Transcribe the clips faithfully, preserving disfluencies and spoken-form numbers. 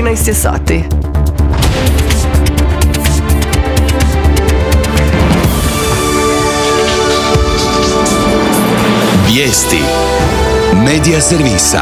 trinaest je sati. Vijesti Medija servisa.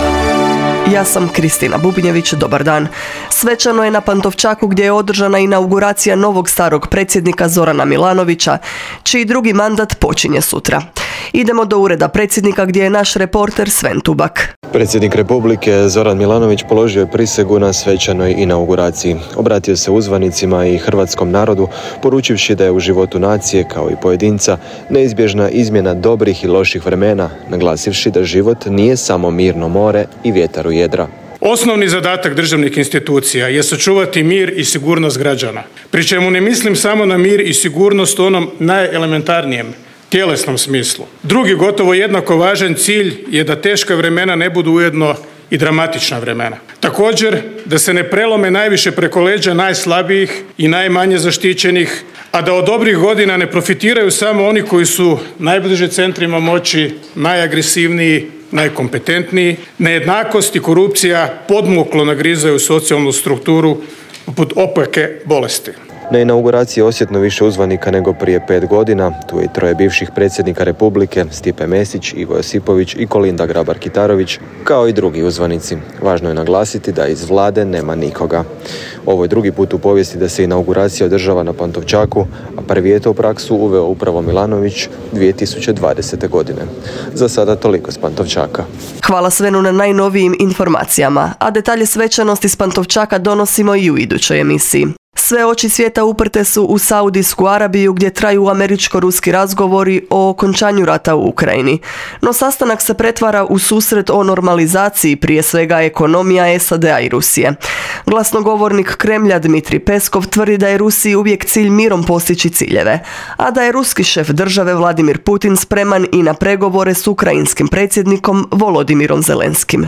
Ja sam Kristina Bubnjević, dobar dan. Svečano je na Pantovčaku gdje je održana inauguracija novog starog predsjednika Zorana Milanovića, čiji drugi mandat počinje sutra. Idemo do ureda predsjednika gdje je naš reporter Sven Tubak. Predsjednik Republike Zoran Milanović položio je prisegu na svečanoj inauguraciji. Obratio se uzvanicima i hrvatskom narodu, poručivši da je u životu nacije, kao i pojedinca, neizbježna izmjena dobrih i loših vremena, naglasivši da život nije samo mirno more i vjetar u jedra. Osnovni zadatak državnih institucija je sačuvati mir i sigurnost građana, pri čemu ne mislim samo na mir i sigurnost u onom najelementarnijem, tjelesnom smislu. Drugi, gotovo jednako važan cilj je da teška vremena ne budu ujedno i dramatična vremena. Također, da se ne prelome najviše preko leđa najslabijih i najmanje zaštićenih, a da od dobrih godina ne profitiraju samo oni koji su najbliže centrima moći, najagresivniji, najkompetentniji. Nejednakost i korupcija podmuklo nagrizaju socijalnu strukturu poput opake bolesti. Na inauguraciji je osjetno više uzvanika nego prije pet godina. Tu je i troje bivših predsjednika Republike, Stipe Mesić, Ivo Josipović i Kolinda Grabar-Kitarović, kao i drugi uzvanici. Važno je naglasiti da iz vlade nema nikoga. Ovo je drugi put u povijesti da se inauguracija održava na Pantovčaku, a prvi je to u praksu uveo upravo Milanović dvije tisuće dvadesete. godine. Za sada toliko s Pantovčaka. Hvala Svenu na najnovijim informacijama, a detalje svečanosti s Pantovčaka donosimo i u idućoj emisiji. Sve oči svijeta uprte su u Saudijsku Arabiju gdje traju američko-ruski razgovori o okončanju rata u Ukrajini. No sastanak se pretvara u susret o normalizaciji, prije svega ekonomija S A D-a i Rusije. Glasnogovornik Kremlja Dmitrij Peskov tvrdi da je Rusiji uvijek cilj mirom postići ciljeve, a da je ruski šef države Vladimir Putin spreman i na pregovore s ukrajinskim predsjednikom Volodimirom Zelenskim.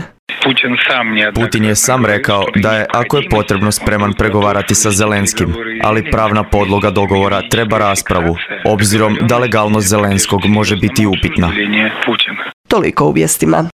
Putin je sam rekao da je, ako je potrebno, spreman pregovarati sa Zelenskim, ali pravna podloga dogovora treba raspravu, obzirom da legalnost Zelenskog može biti upitna. Toliko u vijestima.